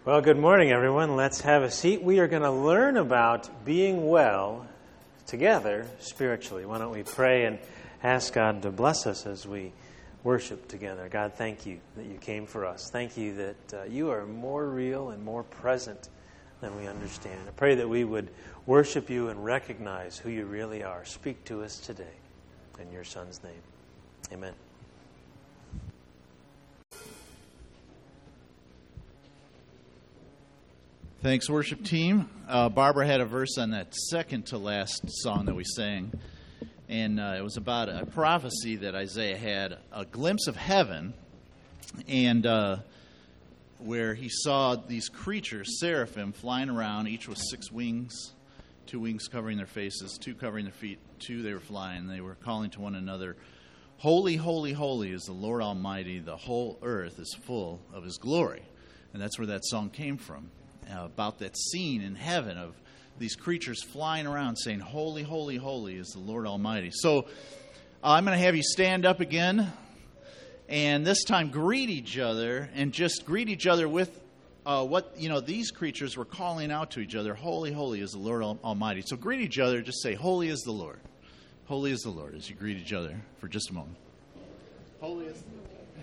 Well, good morning, everyone. Let's have a seat. We are going to learn about being well together spiritually. Why don't we pray and ask God to bless us as we worship together. God, thank you that you came for us. Thank you that you are more real and more present than we understand. I pray that we would worship you and recognize who you really are. Speak to us today. In your Son's name, amen. Thanks, worship team. Barbara had a verse on that second to last song that we sang, and it was about a prophecy that Isaiah had, a glimpse of heaven, and where he saw these creatures, seraphim, flying around, each with 6 wings, 2 wings covering their faces, 2 covering their feet, 2 they were flying. They were calling to one another, "Holy, holy, holy is the Lord Almighty. The whole earth is full of His glory." And that's where that song came from. About that scene in heaven of these creatures flying around saying, "Holy, holy, holy is the Lord Almighty." So I'm going to have you stand up again and this time greet each other, and just greet each other with what these creatures were calling out to each other. "Holy, holy is the Lord Almighty." So greet each other, just say, "Holy is the Lord. Holy is the Lord," as you greet each other for just a moment. Holy is the Lord.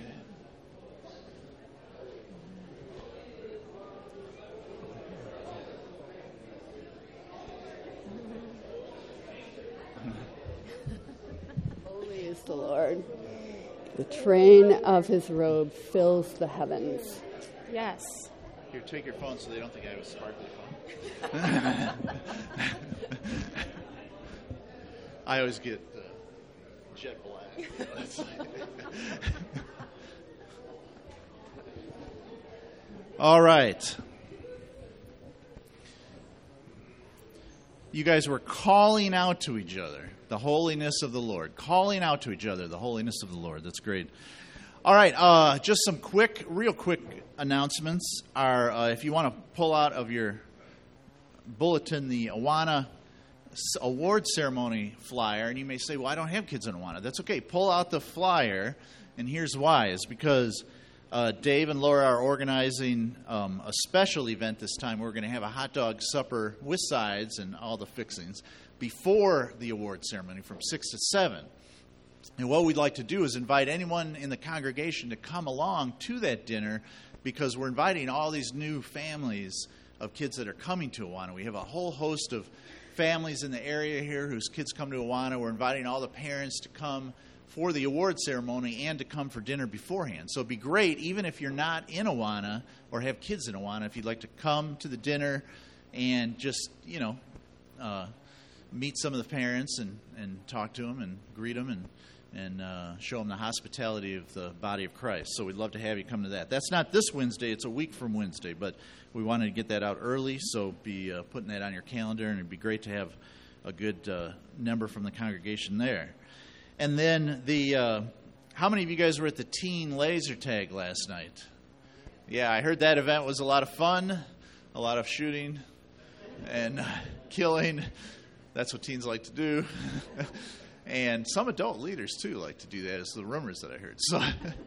The Lord. The train of His robe fills the heavens. Yes. Here, take your phone so they don't think I have a sparkly phone. I always get jet black. All right. You guys were calling out to each other the holiness of the Lord. Calling out to each other the holiness of the Lord. That's great. All right, just some real quick announcements are, if you want to pull out of your bulletin the Awana award ceremony flyer, and you may say, "Well, I don't have kids in Awana." That's okay. Pull out the flyer, and here's why. Is because Dave and Laura are organizing a special event this time. We're going to have a hot dog supper with sides and all the fixings before the award ceremony from 6 to 7. And what we'd like to do is invite anyone in the congregation to come along to that dinner, because we're inviting all these new families of kids that are coming to Awana. We have a whole host of families in the area here whose kids come to Awana. We're inviting all the parents to come for the award ceremony and to come for dinner beforehand. So it'd be great, even if you're not in Awana or have kids in Awana, if you'd like to come to the dinner and just, meet some of the parents and talk to them and greet them and show them the hospitality of the body of Christ. So we'd love to have you come to that. That's not this Wednesday. It's a week from Wednesday, but we wanted to get that out early, so be putting that on your calendar, and it'd be great to have a good number from the congregation there. And then how many of you guys were at the teen laser tag last night? Yeah, I heard that event was a lot of fun, a lot of shooting and killing. That's what teens like to do. And some adult leaders, too, like to do that, is the rumors that I heard. So,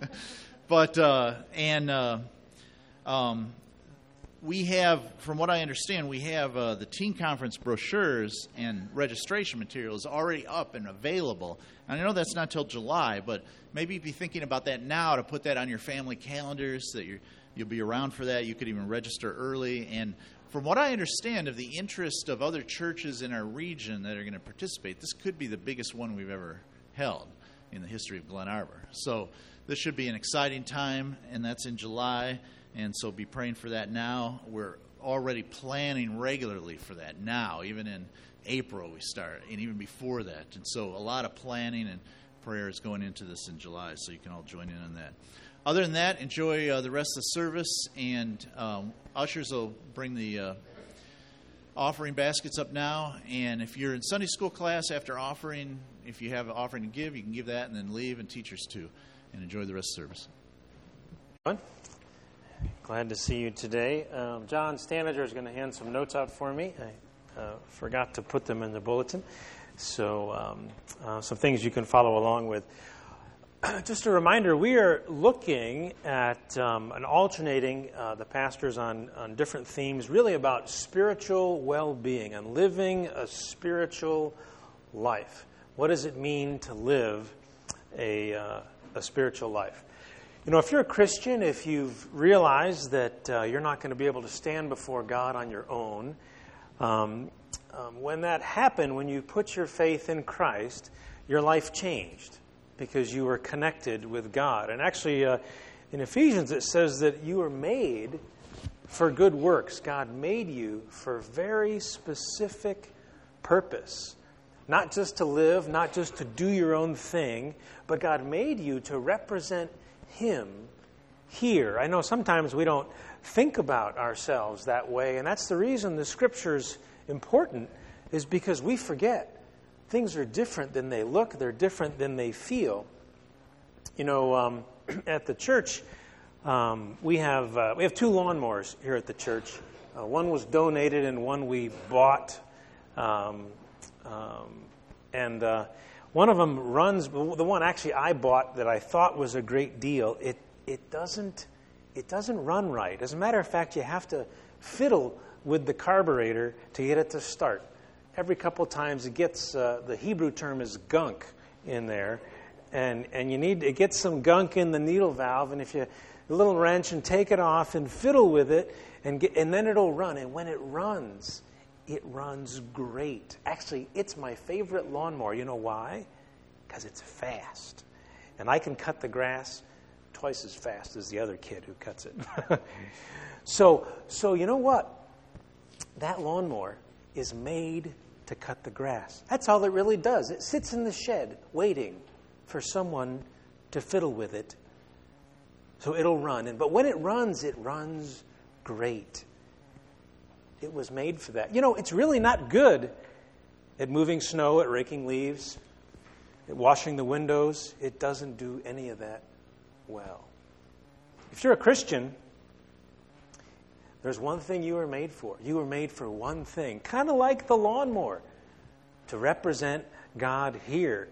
we have, from what I understand, we have the teen conference brochures and registration materials already up and available. And I know that's not till July, but maybe be thinking about that now to put that on your family calendars, that you'll be around for that. You could even register early. And from what I understand of the interest of other churches in our region that are going to participate, this could be the biggest one we've ever held in the history of Glen Arbor. So this should be an exciting time, and that's in July. And so be praying for that now. We're already planning regularly for that now. Even in April we start, and even before that. And so a lot of planning and prayers going into this in July, so you can all join in on that. Other than that, enjoy the rest of the service, and ushers will bring the offering baskets up now. And if you're in Sunday school class after offering, if you have an offering to give, you can give that and then leave, and teachers too. And enjoy the rest of the service. Glad to see you today. John Stanager is going to hand some notes out for me. I forgot to put them in the bulletin. So some things you can follow along with. just a reminder, we are looking at and alternating the pastors on different themes, really about spiritual well-being and living a spiritual life. What does it mean to live a spiritual life? You know, if you're a Christian, if you've realized that you're not going to be able to stand before God on your own, when that happened, when you put your faith in Christ, your life changed because you were connected with God. And actually, in Ephesians, it says that you were made for good works. God made you for very specific purpose. Not just to live, not just to do your own thing, but God made you to represent Him here. I know sometimes we don't think about ourselves that way, and that's the reason the Scripture's important, is because we forget. Things are different than they look. They're different than they feel. You know, at the church, we have 2 lawnmowers here at the church. One was donated and one we bought. And one of them runs. The one actually I bought that I thought was a great deal. It doesn't run right. As a matter of fact, you have to fiddle with the carburetor to get it to start. Every couple times it gets, the Hebrew term is gunk in there, and it gets some gunk in the needle valve, and if you a little wrench and take it off and fiddle with it, and then it'll run. And when it runs great. Actually, it's my favorite lawnmower. You know why? Because it's fast, and I can cut the grass twice as fast as the other kid who cuts it. So you know what? That lawnmower is made to cut the grass. That's all it really does. It sits in the shed waiting for someone to fiddle with it so it'll run. But when it runs great. It was made for that. You know, it's really not good at moving snow, at raking leaves, at washing the windows. It doesn't do any of that well. If you're a Christian, there's one thing you were made for. You were made for one thing, kind of like the lawnmower, to represent God here.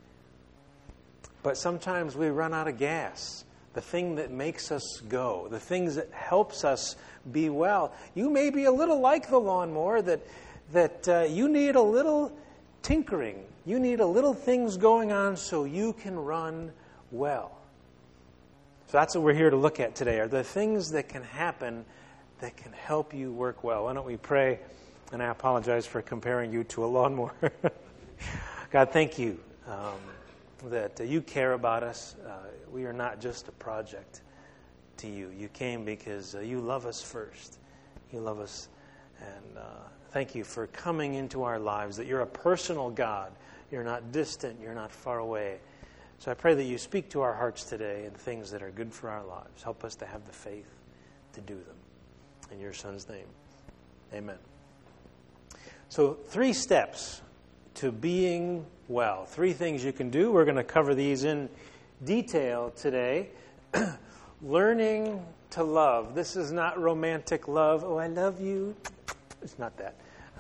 But sometimes we run out of gas. The thing that makes us go, the things that helps us be well. You may be a little like the lawnmower, that you need a little tinkering. You need a little things going on so you can run well. So that's what we're here to look at today, are the things that can happen that can help you work well. Why don't we pray? And I apologize for comparing you to a lawnmower. God, thank you that you care about us. We are not just a project to you. You came because you love us first. You love us. And thank you for coming into our lives, that you're a personal God. You're not distant. You're not far away. So I pray that you speak to our hearts today in things that are good for our lives. Help us to have the faith to do them. In your Son's name, amen. So 3 steps to being well. 3 things you can do. We're going to cover these in detail today. Learning to love. This is not romantic love. Oh, I love you. It's not that.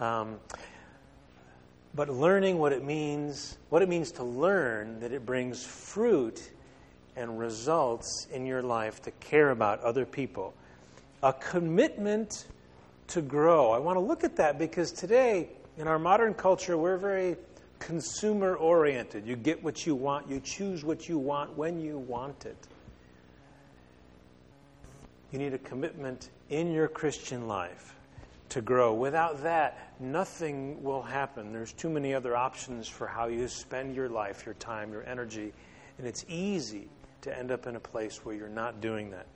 But learning what it means to learn that it brings fruit and results in your life to care about other people. A commitment to grow. I want to look at that because today, in our modern culture, we're very consumer-oriented. You get what you want. You choose what you want when you want it. You need a commitment in your Christian life to grow. Without that, nothing will happen. There's too many other options for how you spend your life, your time, your energy, and it's easy to end up in a place where you're not doing that.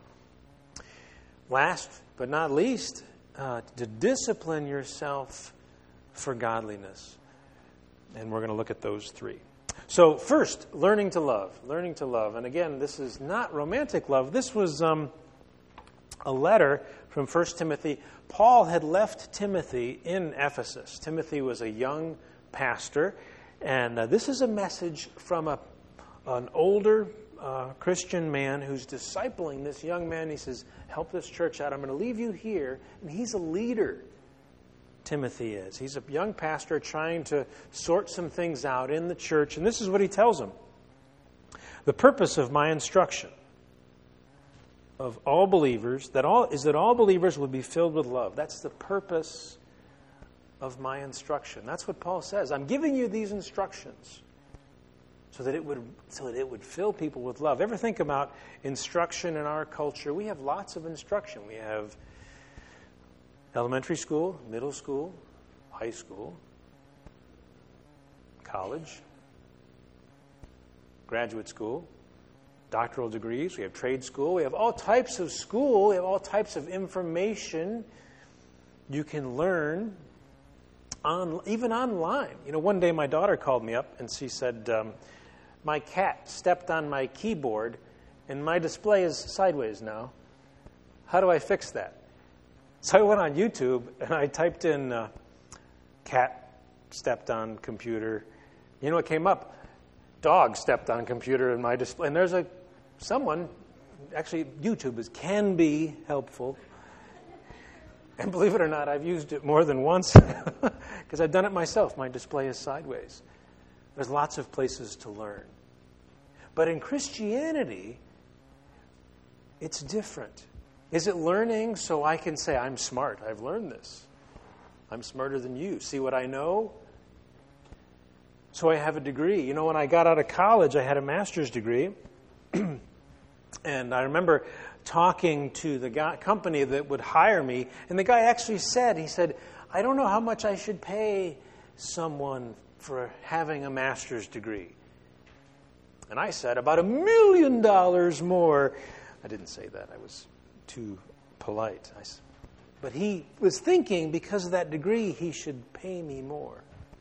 Last but not least, to discipline yourself for godliness. And we're going to look at those 3. So first, learning to love. Learning to love. And again, this is not romantic love. This was a letter from 1 Timothy. Paul had left Timothy in Ephesus. Timothy was a young pastor. And this is a message from an older Christian man who's discipling this young man. He says, help this church out. I'm going to leave you here. And he's a leader, Timothy is. He's a young pastor trying to sort some things out in the church. And this is what he tells him. The purpose of my instruction of all believers is that all believers would be filled with love. That's the purpose of my instruction. That's what Paul says. I'm giving you these instructions so that it would fill people with love. Ever think about instruction in our culture? We have lots of instruction. We have elementary school, middle school, high school, college, graduate school, doctoral degrees. We have trade school. We have all types of school. We have all types of information you can learn even online. One day my daughter called me up and she said, my cat stepped on my keyboard and my display is sideways now. How do I fix that? So I went on YouTube and I typed in cat stepped on computer. You know what came up? Dog stepped on computer in my display. And there's someone, actually YouTube can be helpful. And believe it or not, I've used it more than once because I've done it myself. My display is sideways. There's lots of places to learn. But in Christianity, it's different. Is it learning so I can say, I'm smart, I've learned this. I'm smarter than you. See what I know? So I have a degree. When I got out of college, I had a master's degree. And I remember talking to the company that would hire me, and the guy actually said, I don't know how much I should pay someone for having a master's degree. And I said, about $1 million more. I didn't say that. I was too polite. But he was thinking because of that degree, he should pay me more.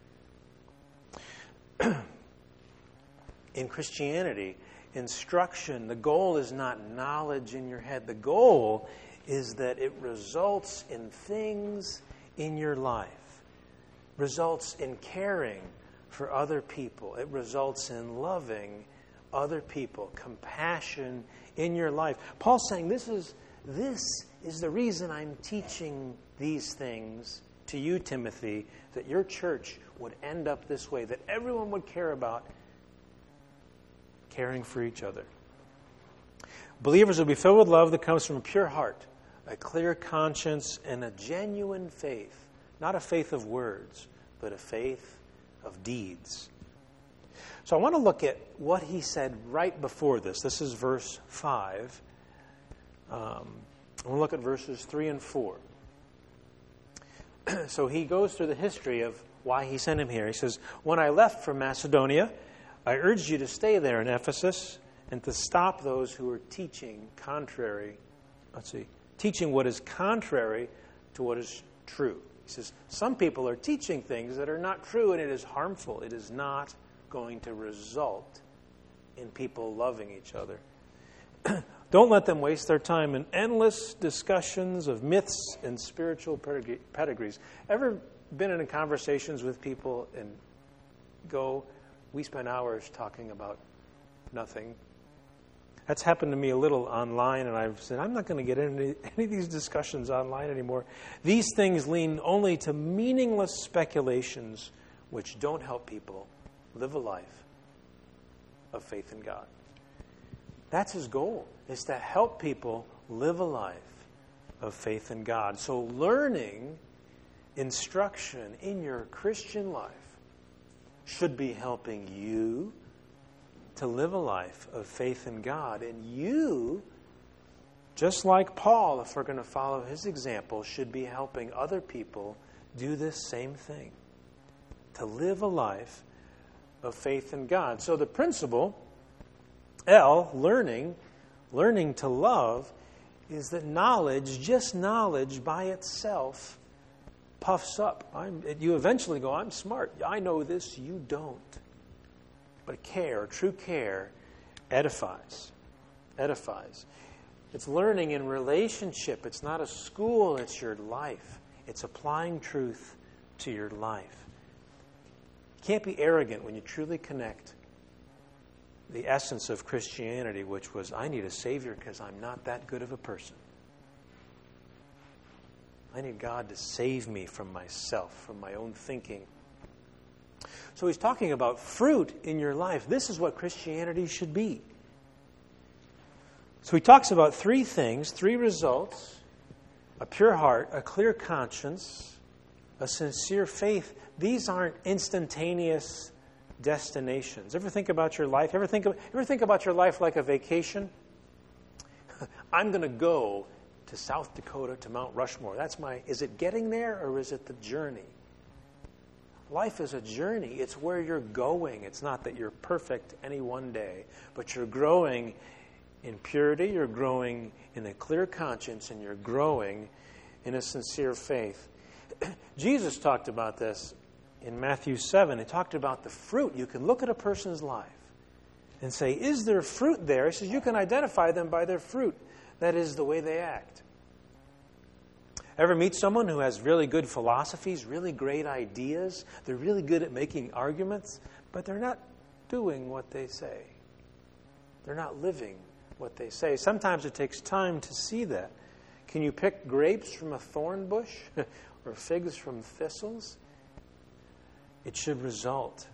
In Christianity, instruction, the goal is not knowledge in your head. The goal is that it results in things in your life, results in caring for other people. It results in loving other people, compassion in your life. Paul's saying this is the reason I'm teaching these things to you, Timothy, that your church would end up this way, that everyone would care about caring for each other. Believers will be filled with love that comes from a pure heart, a clear conscience, and a genuine faith. Not a faith of words, but a faith of deeds. So I want to look at what he said right before this. This is verse 5. I want to look at verses 3 and 4. So he goes through the history of why he sent him here. He says, when I left from Macedonia, I urged you to stay there in Ephesus and to stop those who are teaching what is contrary to what is true. He says, some people are teaching things that are not true, and it is harmful. It is not going to result in people loving each other. Don't let them waste their time in endless discussions of myths and spiritual pedigrees. Ever been in conversations with people and we spend hours talking about nothing? That's happened to me a little online, and I've said, I'm not going to get into any of these discussions online anymore. These things lean only to meaningless speculations which don't help people live a life of faith in God. That's his goal, is to help people live a life of faith in God. So learning instruction in your Christian life should be helping you to live a life of faith in God. And you, just like Paul, if we're going to follow his example, should be helping other people do this same thing, to live a life of faith in God. So the principle, L, learning to love, is that knowledge, just knowledge by itself, puffs up. You eventually go, I'm smart. I know this, you don't. But true care, edifies. It's learning in relationship. It's not a school, it's your life. It's applying truth to your life. You can't be arrogant when you truly connect the essence of Christianity, which was, I need a Savior because I'm not that good of a person. I need God to save me from myself, from my own thinking. So he's talking about fruit in your life. This is what Christianity should be. So he talks about three things, three results: a pure heart, a clear conscience, a sincere faith. These aren't instantaneous destinations. Ever think about your life? Ever think about your life like a vacation? I'm going to go to South Dakota, to Mount Rushmore. Is it getting there, or is it the journey? Life is a journey. It's where you're going. It's not that you're perfect any one day, but you're growing in purity, you're growing in a clear conscience, and you're growing in a sincere faith. Jesus talked about this in Matthew 7. He talked about the fruit. You can look at a person's life and say, is there fruit there? He says you can identify them by their fruit. That is the way they act. Ever meet someone who has really good philosophies, really great ideas? They're really good at making arguments, but they're not doing what they say. They're not living what they say. Sometimes it takes time to see that. Can you pick grapes from a thorn bush or figs from thistles? It should result.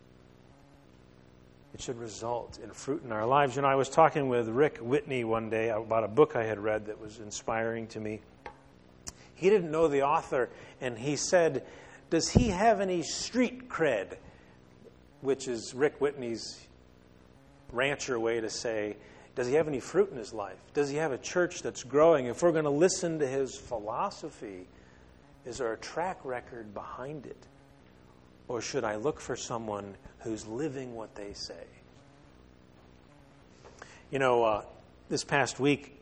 It should result in fruit in our lives. I was talking with Rick Whitney one day about a book I had read that was inspiring to me. He didn't know the author, and he said, does he have any street cred? Which is Rick Whitney's rancher way to say, does he have any fruit in his life? Does he have a church that's growing? If we're going to listen to his philosophy, is there a track record behind it? Or should I look for someone who's living what they say? This past week,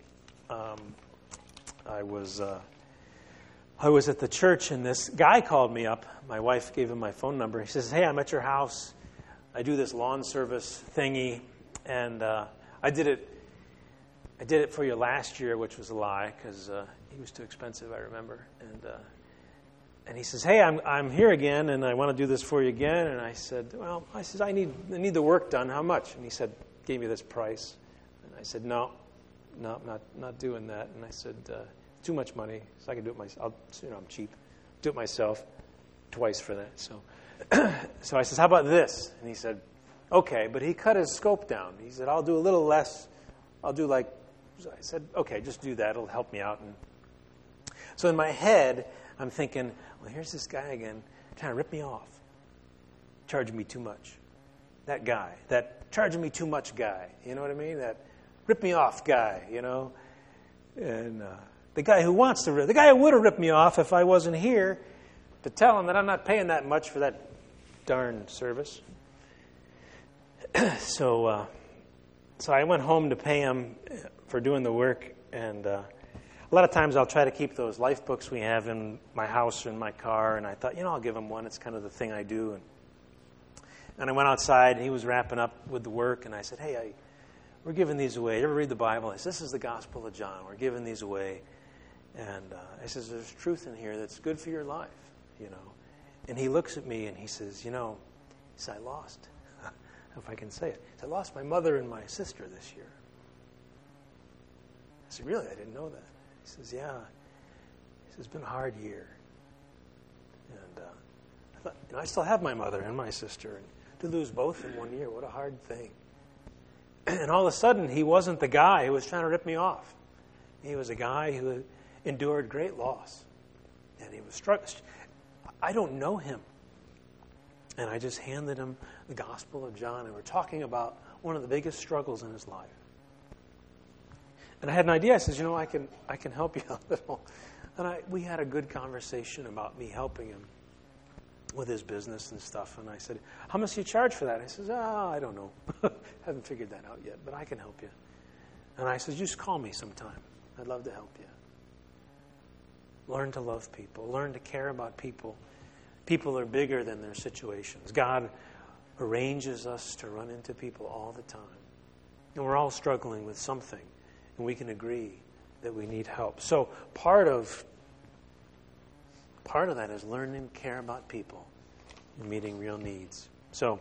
I was at the church, and this guy called me up. My wife gave him my phone number. He says, hey, I'm at your house. I do this lawn service thingy, and I did it for you last year, which was a lie because he was too expensive, I remember. And he says, hey, I'm here again, and I want to do this for you again. And I said, I need the work done. How much? And he said, gave me this price. And I said, no, not doing that. And I said, too much money, so I can do it myself. I'm cheap. Do it myself twice for that. So I says, how about this? And he said, okay, but he cut his scope down. He said, I'll do a little less. I said, okay, just do that. It'll help me out. And so in my head, I'm thinking, well, here's this guy again trying to rip me off, charging me too much. That guy, that charging me too much guy, you know what I mean? That rip me off guy, And the guy who the guy who would have ripped me off if I wasn't here to tell him that I'm not paying that much for that darn service. So I went home to pay him for doing the work, and a lot of times I'll try to keep those life books we have in my house or in my car, and I thought, I'll give him one. It's kind of the thing I do. And I went outside, and he was wrapping up with the work, and I said, hey, we're giving these away. You ever read the Bible? I said, this is the Gospel of John. We're giving these away. And I says, there's truth in here that's good for your life, And he looks at me, and he says, I lost, if I can say it. I lost my mother and my sister this year. I said, really? I didn't know that. He says, yeah. He says, it's been a hard year. And I thought, I still have my mother and my sister. And to lose both in 1 year, what a hard thing. And all of a sudden, he wasn't the guy who was trying to rip me off. He was a guy who endured great loss. And he was struggling. I don't know him. And I just handed him the Gospel of John, and we're talking about one of the biggest struggles in his life. And I had an idea. I said, I can help you a little. And we had a good conversation about me helping him with his business and stuff. And I said, how much do you charge for that? He says, I don't know. Haven't figured that out yet, but I can help you. And I said, just call me sometime. I'd love to help you. Learn to love people. Learn to care about people. People are bigger than their situations. God arranges us to run into people all the time. And we're all struggling with something. And we can agree that we need help. So part of that is learning to care about people and meeting real needs. So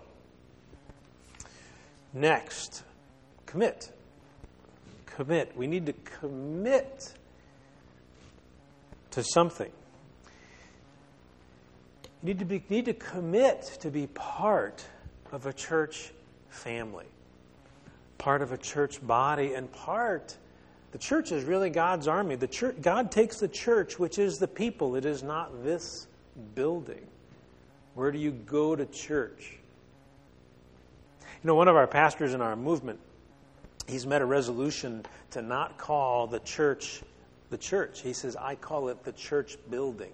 next, commit. Commit. We need to commit to something. You need to commit to be part of a church family, part of a church body, and part The church is really God's army. The church, God takes the church, which is the people. It is not this building. Where do you go to church? You know, one of our pastors in our movement, he's made a resolution to not call the church the church. He says, I call it the church building.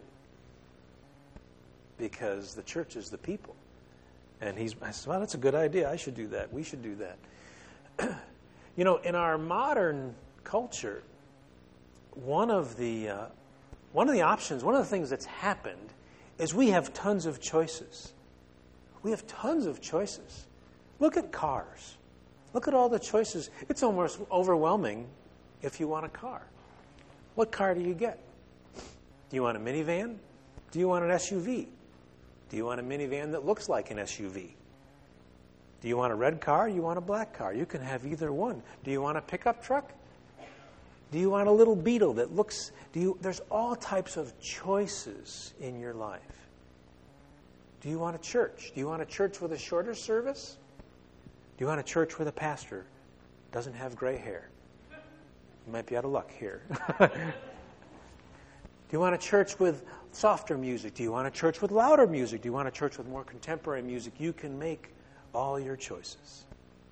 Because the church is the people. And I said, well, that's a good idea. I should do that. We should do that. You know, in our modern culture, one of the options, one of the things that's happened is we have tons of choices. We have tons of choices. Look at cars. Look at all the choices. It's almost overwhelming if you want a car. What car do you get? Do you want a minivan? Do you want an SUV? Do you want a minivan that looks like an SUV? Do you want a red car? Do you want a black car? You can have either one. Do you want a pickup truck? Do you want a little Beetle that looks... There's all types of choices in your life. Do you want a church? Do you want a church with a shorter service? Do you want a church where the pastor doesn't have gray hair? You might be out of luck here. Do you want a church with softer music? Do you want a church with louder music? Do you want a church with more contemporary music? You can make all your choices.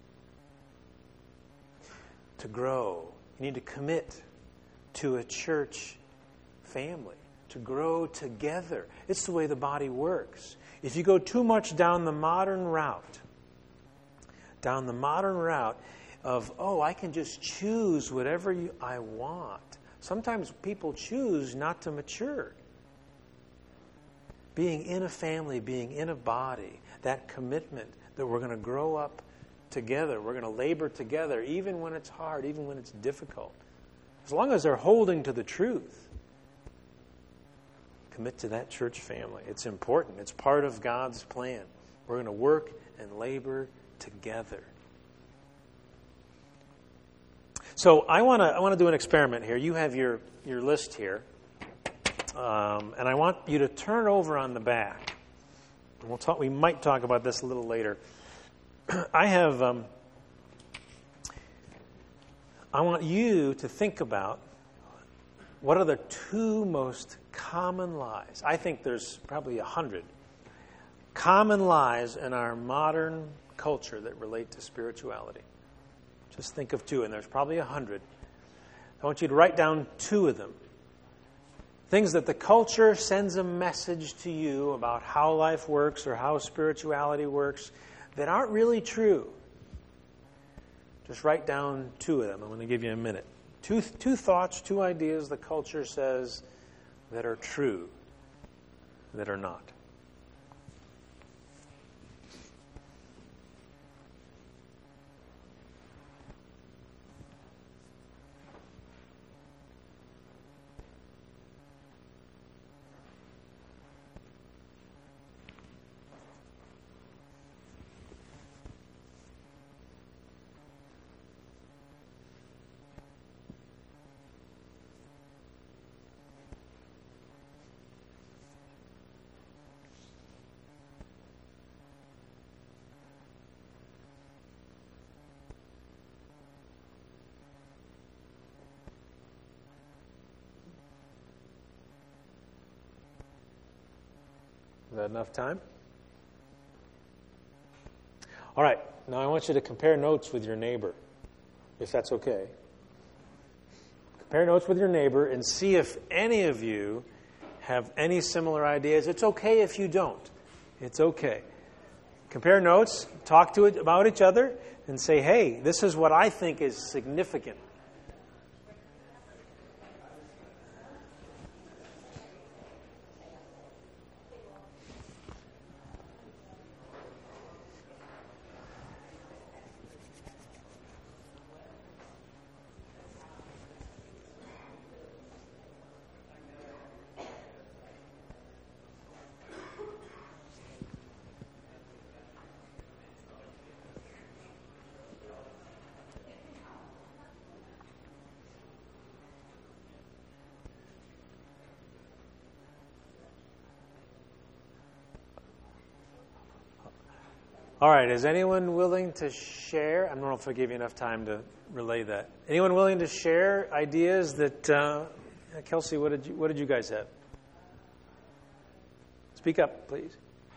To grow, you need to commit to a church family, to grow together. It's the way the body works. If you go too much down the modern route of, I can just choose whatever I want. Sometimes people choose not to mature. Being in a family, being in a body, that commitment that we're going to grow up together, we're going to labor together, even when it's hard, even when it's difficult. As long as they're holding to the truth, commit to that church family. It's important. It's part of God's plan. We're going to work and labor together. So I want to do an experiment here. You have your list here, and I want you to turn over on the back. And we might talk about this a little later. I want you to think about what are the two most common lies. I think there's probably 100 common lies in our modern culture that relate to spirituality. Just think of two, and there's probably 100. I want you to write down two of them. Things that the culture sends a message to you about how life works or how spirituality works that aren't really true. Just write down two of them. I'm going to give you a minute. Two thoughts, two ideas the culture says that are true, that are not. Is that enough time? All right. Now I want you to compare notes with your neighbor, if that's okay. Compare notes with your neighbor and see if any of you have any similar ideas. It's okay if you don't. It's okay. Compare notes, talk about each other, and say, hey, this is what I think is significant. All right, is anyone willing to share? I don't know if I gave you enough time to relay that. Anyone willing to share ideas that, Kelsey, what did you guys have? Speak up, please.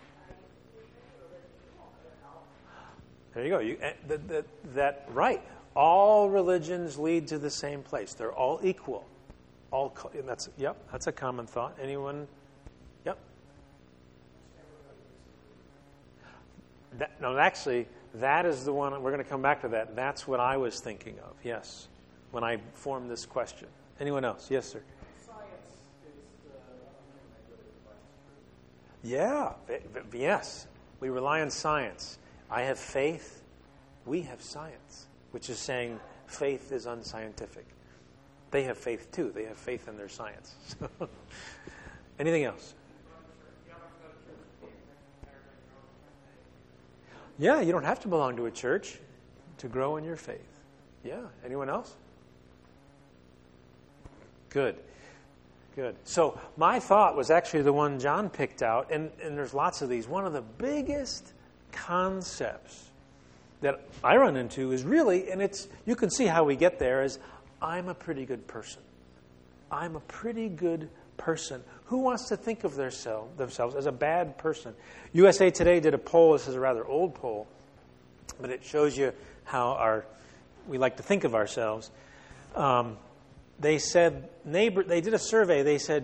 There you go. Right. All religions lead to the same place. They're all equal. That's a common thought. Anyone? Yep. Actually, that is the one, we're going to come back to that. That's what I was thinking of, yes, when I formed this question. Anyone else? Yes, sir. Science is the Yeah, yes. We rely on science. I have faith. We have science, which is saying faith is unscientific. They have faith too. They have faith in their science. Anything else? Yeah, you don't have to belong to a church to grow in your faith. Yeah. Anyone else? Good. So my thought was actually the one John picked out, and there's lots of these. One of the biggest concepts that I run into is really, and you can see how we get there, is I'm a pretty good person. I'm a pretty good person. Who wants to think of themselves as a bad person? USA Today did a poll. This is a rather old poll, but it shows you how we like to think of ourselves. They said they did a survey. They said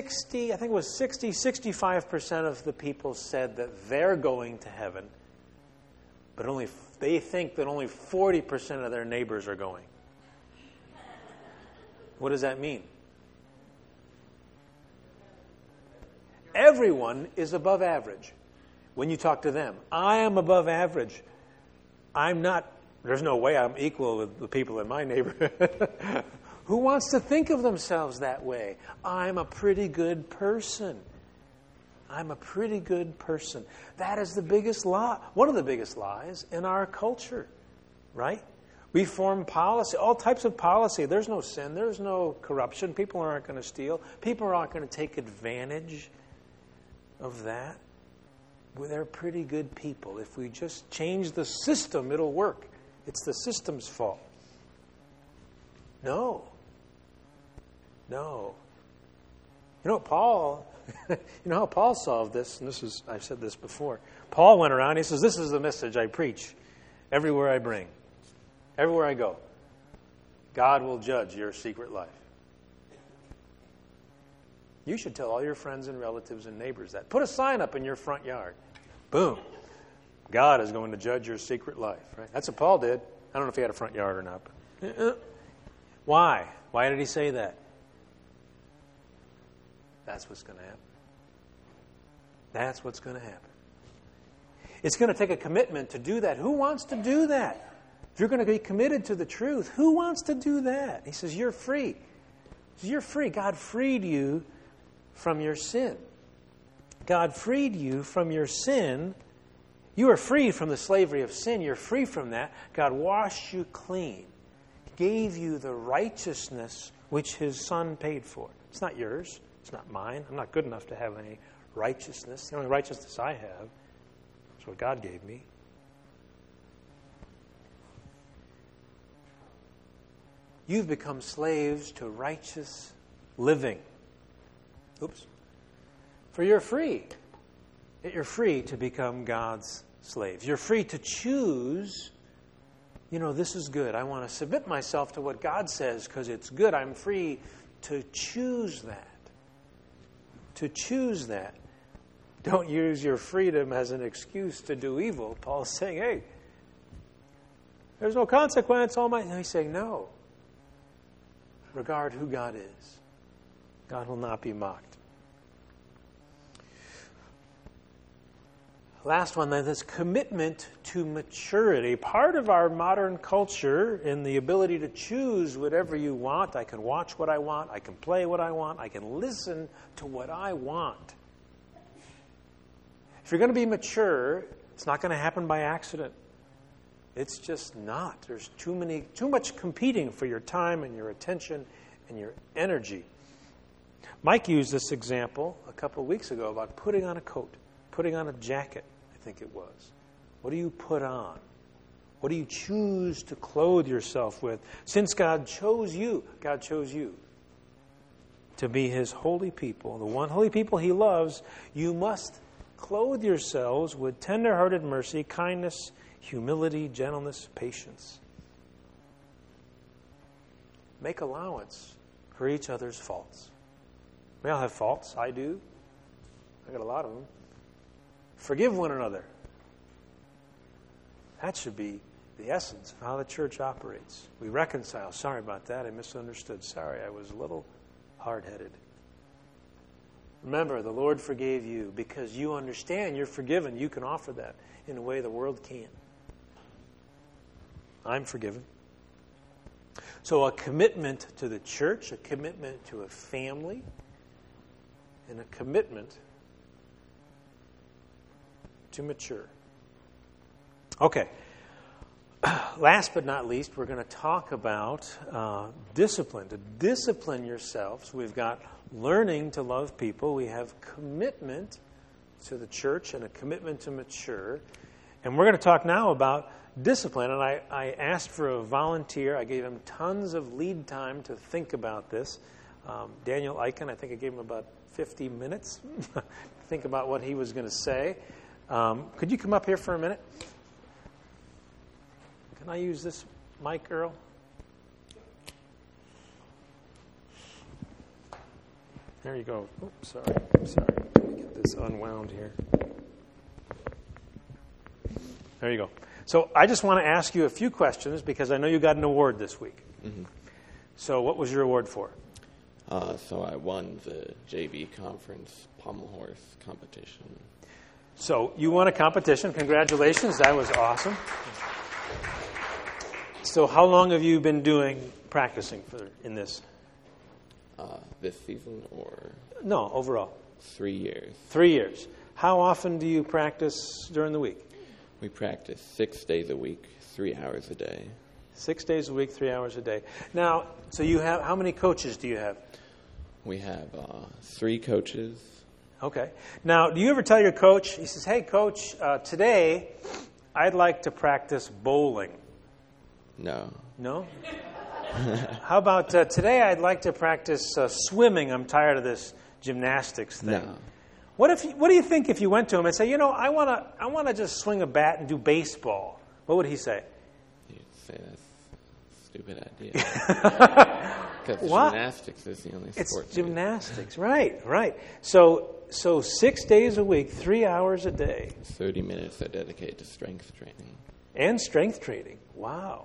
65% of the people said that they're going to heaven, but they think that only 40% of their neighbors are going. What does that mean? Everyone is above average when you talk to them. I am above average. I'm not, there's no way I'm equal with the people in my neighborhood. Who wants to think of themselves that way? I'm a pretty good person. I'm a pretty good person. That is the biggest lie, one of the biggest lies in our culture, right? We form policy, all types of policy. There's no sin. There's no corruption. People aren't going to steal. People aren't going to take advantage of that. Well, they're pretty good people. If we just change the system, it'll work. It's the system's fault. No. You know, Paul, you know how Paul solved this, and I've said this before. Paul went around, he says, this is the message I preach everywhere I bring. Everywhere I go, God will judge your secret life. You should tell all your friends and relatives and neighbors that. Put a sign up in your front yard. Boom. God is going to judge your secret life. Right? That's what Paul did. I don't know if he had a front yard or not. But why? Why did he say that? That's what's going to happen. That's what's going to happen. It's going to take a commitment to do that. Who wants to do that? If you're going to be committed to the truth, who wants to do that? He says, you're free. He says, you're free. God freed you from your sin. God freed you from your sin. You are free from the slavery of sin. You're free from that. God washed you clean. Gave you the righteousness which His Son paid for. It's not yours. It's not mine. I'm not good enough to have any righteousness. The only righteousness I have is what God gave me. You've become slaves to righteous living. Oops. For you're free. You're free to become God's slaves. You're free to choose, this is good. I want to submit myself to what God says because it's good. I'm free to choose that. To choose that. Don't use your freedom as an excuse to do evil. Paul's saying, hey, there's no consequence. And he's saying, no. Regard who God is. God will not be mocked. Last one, then, this commitment to maturity. Part of our modern culture in the ability to choose whatever you want. I can watch what I want. I can play what I want. I can listen to what I want. If you're going to be mature, it's not going to happen by accident. It's just not. There's too much competing for your time and your attention and your energy. Mike used this example a couple of weeks ago about putting on a coat, putting on a jacket, I think it was. What do you put on? What do you choose to clothe yourself with? Since God chose you to be His holy people, the one holy people He loves, you must clothe yourselves with tender-hearted mercy, kindness, humility, gentleness, patience. Make allowance for each other's faults. We all have faults. I do. I got a lot of them. Forgive one another. That should be the essence of how the church operates. We reconcile. Sorry about that. I misunderstood. Sorry, I was a little hard-headed. Remember, the Lord forgave you because you understand you're forgiven. You can offer that in a way the world can't. I'm forgiven. So a commitment to the church, a commitment to a family, and a commitment to mature. Okay. Last but not least, we're going to talk about discipline. To discipline yourselves, we've got learning to love people. We have commitment to the church and a commitment to mature. And we're going to talk now about discipline. And I asked for a volunteer. I gave him tons of lead time to think about this. Daniel Eichen, I think I gave him about 50 minutes to think about what he was going to say. Could you come up here for a minute? Can I use this mic, Earl? There you go. Oops, sorry. Let me get this unwound here. There you go. So I just want to ask you a few questions because I know you got an award this week. Mm-hmm. So what was your award for? So I won the JV conference pommel horse competition. So you won a competition. Congratulations. That was awesome. So how long have you been practicing in this? This season or? No, overall. 3 years. 3 years. How often do you practice during the week? We practice 6 days a week, 3 hours a day. 6 days a week, 3 hours a day. Now, so you have, how many coaches do you have? We have 3 coaches. Okay. Now, do you ever tell your coach, he says, hey, coach, today I'd like to practice bowling. No. No? How about today I'd like to practice swimming. I'm tired of this gymnastics thing. No. What do you think if you went to him and say, I want to just swing a bat and do baseball? What would he say? You'd say that's a stupid idea. Because gymnastics is the only sport. It's gymnastics, right. So 6 days a week, 3 hours a day. 30 minutes are dedicated to strength training. And strength training. Wow.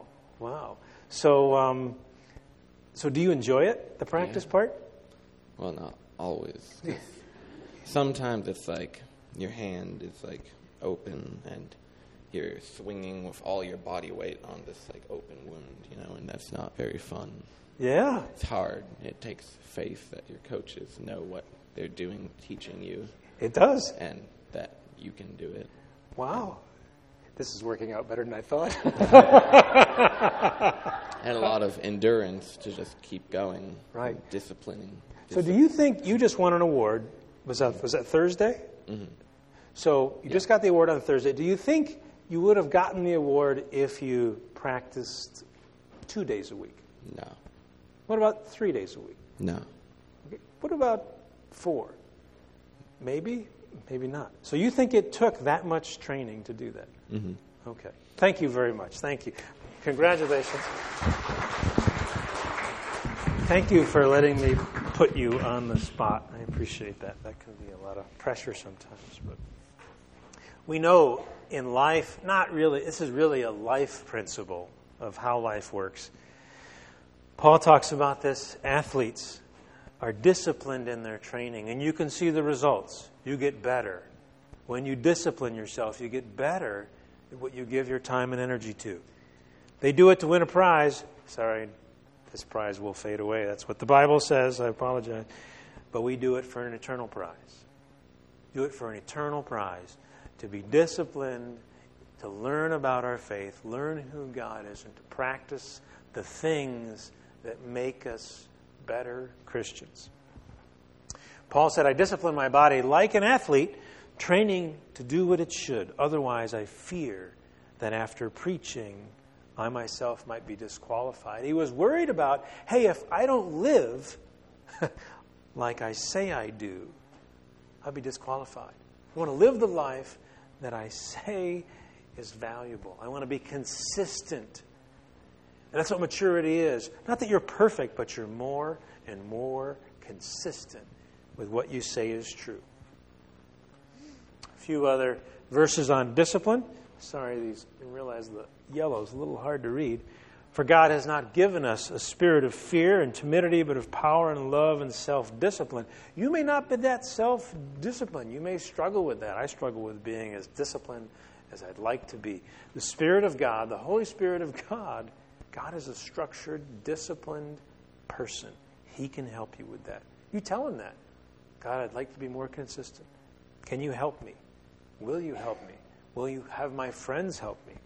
So do you enjoy it, the practice part? Well, not always. Sometimes it's like your hand is like open and you're swinging with all your body weight on this like open wound, and that's not very fun. Yeah. It's hard. It takes faith that your coaches know what they're doing, teaching you. It does. And that you can do it. Wow. This is working out better than I thought. And a lot of endurance to just keep going. Right. Disciplining. So do you think you just won an award? Was that Thursday? Mm-hmm. So you just got the award on Thursday. Do you think you would have gotten the award if you practiced 2 days a week? No. What about 3 days a week? No. Okay. What about 4? Maybe, maybe not. So you think it took that much training to do that? Mm-hmm. Okay. Thank you very much. Thank you. Congratulations. Thank you for letting me put you on the spot. I appreciate that. That can be a lot of pressure sometimes. But we know in life, this is really a life principle of how life works. Paul talks about this. Athletes are disciplined in their training, and you can see the results. You get better. When you discipline yourself, you get better at what you give your time and energy to. They do it to win a prize. Sorry, this prize will fade away. That's what the Bible says. I apologize. But we do it for an eternal prize. Do it for an eternal prize. To be disciplined, to learn about our faith, learn who God is, and to practice the things that make us better Christians. Paul said, I discipline my body like an athlete training to do what it should. Otherwise, I fear that after preaching, I myself might be disqualified. He was worried about, hey, if I don't live like I say I do, I'll be disqualified. I want to live the life that I say is valuable. I want to be consistent. And that's what maturity is. Not that you're perfect, but you're more and more consistent with what you say is true. A few other verses on discipline. Sorry, I didn't realize the yellow is a little hard to read. For God has not given us a spirit of fear and timidity, but of power and love and self-discipline. You may not be that self-disciplined. You may struggle with that. I struggle with being as disciplined as I'd like to be. The Spirit of God, the Holy Spirit of God, God is a structured, disciplined person. He can help you with that. You tell Him that. God, I'd like to be more consistent. Can you help me? Will you help me? Will you have my friends help me?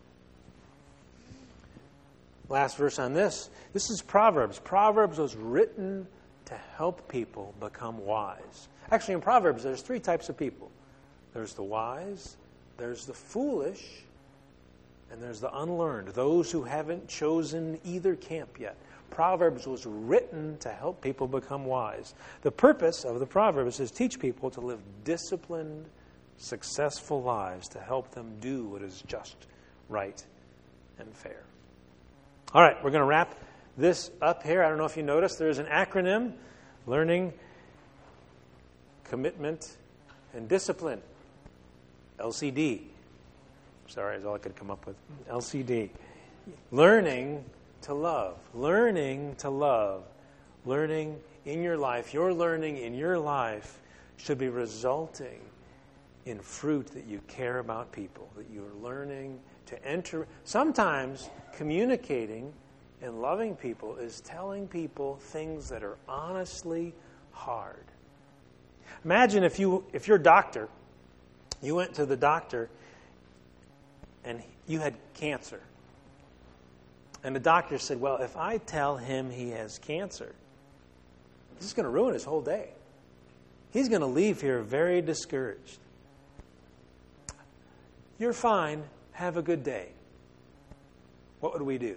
Last verse on this. This is Proverbs. Proverbs was written to help people become wise. Actually, in Proverbs, there's three types of people. There's the wise, there's the foolish, and there's the unlearned, those who haven't chosen either camp yet. Proverbs was written to help people become wise. The purpose of the Proverbs is to teach people to live disciplined, successful lives, to help them do what is just, right, and fair. All right, we're going to wrap this up here. I don't know if you noticed, there's an acronym, Learning, Commitment, and Discipline. LCD. Sorry, that's all I could come up with. LCD. Learning to love. Learning to love. Learning in your life. Your learning in your life should be resulting in fruit that you care about people, that you're learning to enter. Sometimes communicating and loving people is telling people things that are honestly hard. Imagine if you're a doctor, you went to the doctor and you had cancer. And the doctor said, well, if I tell him he has cancer, this is going to ruin his whole day. He's going to leave here very discouraged. You're fine. Have a good day. What would we do?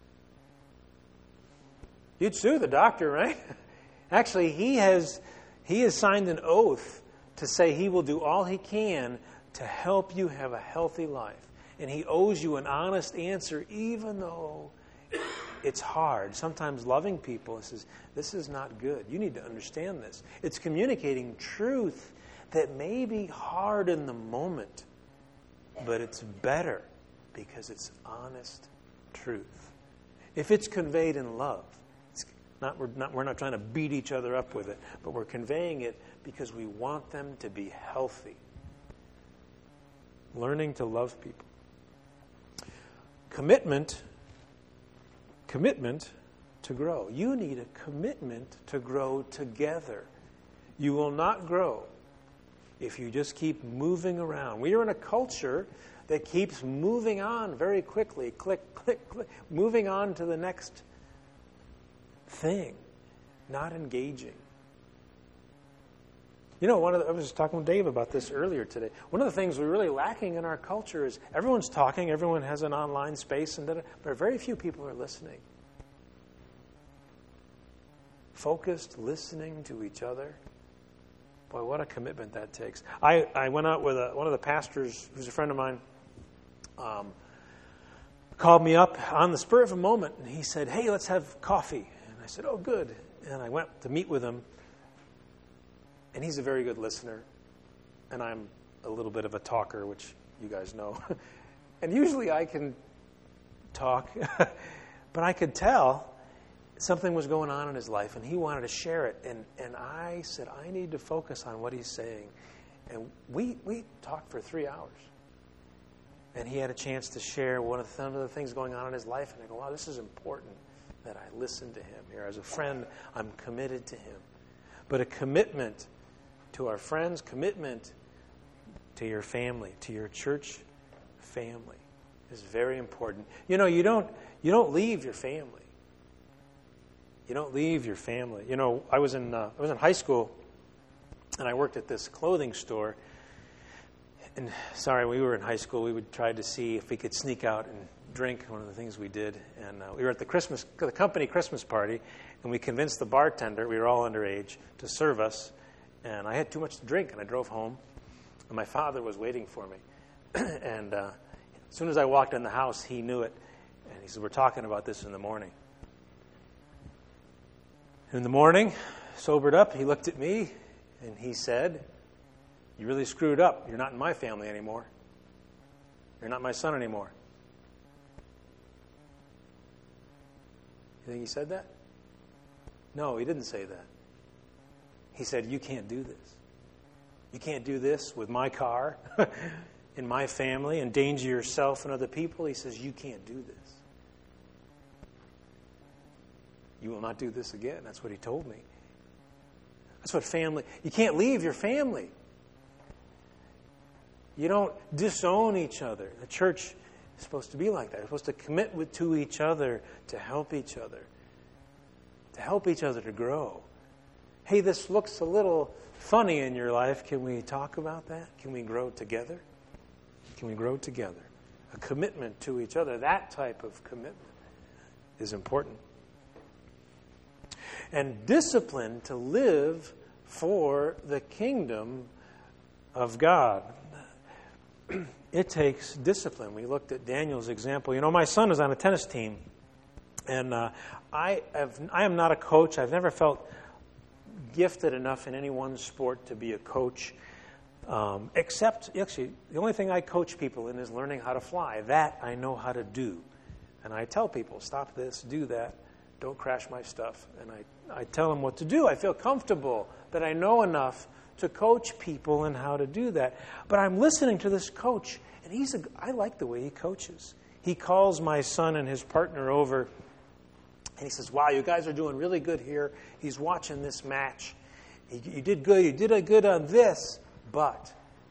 You'd sue the doctor, right? Actually, he has signed an oath to say he will do all he can to help you have a healthy life. And he owes you an honest answer, even though it's hard. Sometimes loving people says, this is not good. You need to understand this. It's communicating truth that may be hard in the moment, but it's better because it's honest truth. If it's conveyed in love, we're not trying to beat each other up with it, but we're conveying it because we want them to be healthy. Learning to love people. Commitment to grow. You need a commitment to grow together. You will not grow if you just keep moving around. We are in a culture that keeps moving on very quickly. Click, click, click. Moving on to the next thing. Not engaging. You know, I was talking with Dave about this earlier today. One of the things we're really lacking in our culture is everyone's talking, everyone has an online space, but very few people are listening. Focused, listening to each other. Boy, what a commitment that takes. I went out with one of the pastors, who's a friend of mine, called me up on the spur of a moment, and he said, hey, let's have coffee. And I said, oh, good. And I went to meet with him. And he's a very good listener, and I'm a little bit of a talker, which you guys know. And usually I can talk, but I could tell something was going on in his life, and he wanted to share it. And I said, I need to focus on what he's saying. And we talked for 3 hours. And he had a chance to share some of the things going on in his life. And I go, wow, this is important that I listen to him here. As a friend, I'm committed to him. But a commitment to our friends, commitment to your family, to your church family is very important. You know, you don't leave your family. You don't leave your family. You know, I was in high school, and I worked at this clothing store, And sorry, we were in high school. We would try to see if we could sneak out and drink. One of the things we did, and we were at the company Christmas party, and we convinced the bartender, we were all underage, to serve us. And I had too much to drink, and I drove home. And my father was waiting for me. And as soon as I walked in the house, he knew it. And he said, "We're talking about this in the morning." In the morning, sobered up, he looked at me, and he said, "You really screwed up. You're not in my family anymore. You're not my son anymore." You think he said that? No, he didn't say that. He said, "You can't do this. You can't do this with my car, in my family, endanger yourself and other people." He says, "You can't do this. You will not do this again." That's what he told me. That's what family, you can't leave your family. You don't disown each other. The church is supposed to be like that. It's supposed to commit to each other, to help each other to grow. Hey, this looks a little funny in your life. Can we talk about that? Can we grow together? Can we grow together? A commitment to each other, that type of commitment is important. And discipline to live for the kingdom of God. It takes discipline. We looked at Daniel's example. You know, my son is on a tennis team, and I am not a coach. I've never felt gifted enough in any one sport to be a coach, except, actually, the only thing I coach people in is learning how to fly. That I know how to do. And I tell people, stop this, do that, don't crash my stuff. And I tell them what to do. I feel comfortable that I know enough to coach people in how to do that. But I'm listening to this coach, and I like the way he coaches. He calls my son and his partner over, and he says, "Wow, you guys are doing really good here." He's watching this match. You did good. You did good on this, but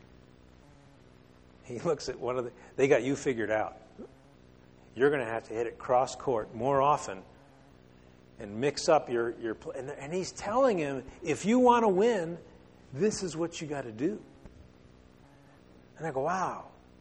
he looks at they got you figured out. You're going to have to hit it cross court more often and mix up your play. And he's telling him, if you want to win, this is what you got to do. And I go, wow,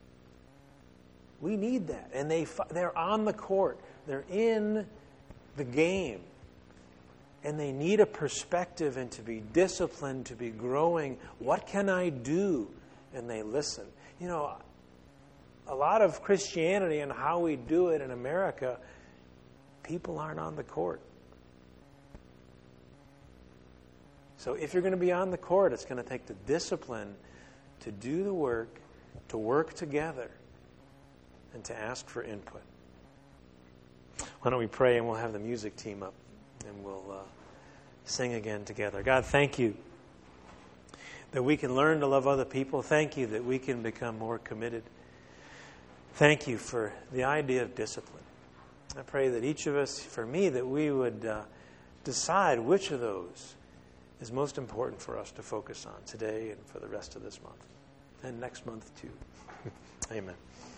we need that. And they're on the court. They're in the game. And they need a perspective and to be disciplined, to be growing. What can I do? And they listen. You know, a lot of Christianity and how we do it in America, people aren't on the court. So if you're going to be on the court, it's going to take the discipline to do the work, to work together, and to ask for input. Why don't we pray, and we'll have the music team up, and we'll sing again together. God, thank you that we can learn to love other people. Thank you that we can become more committed. Thank you for the idea of discipline. I pray that each of us, for me, that we would decide which of those is most important for us to focus on today and for the rest of this month. And next month, too. Amen.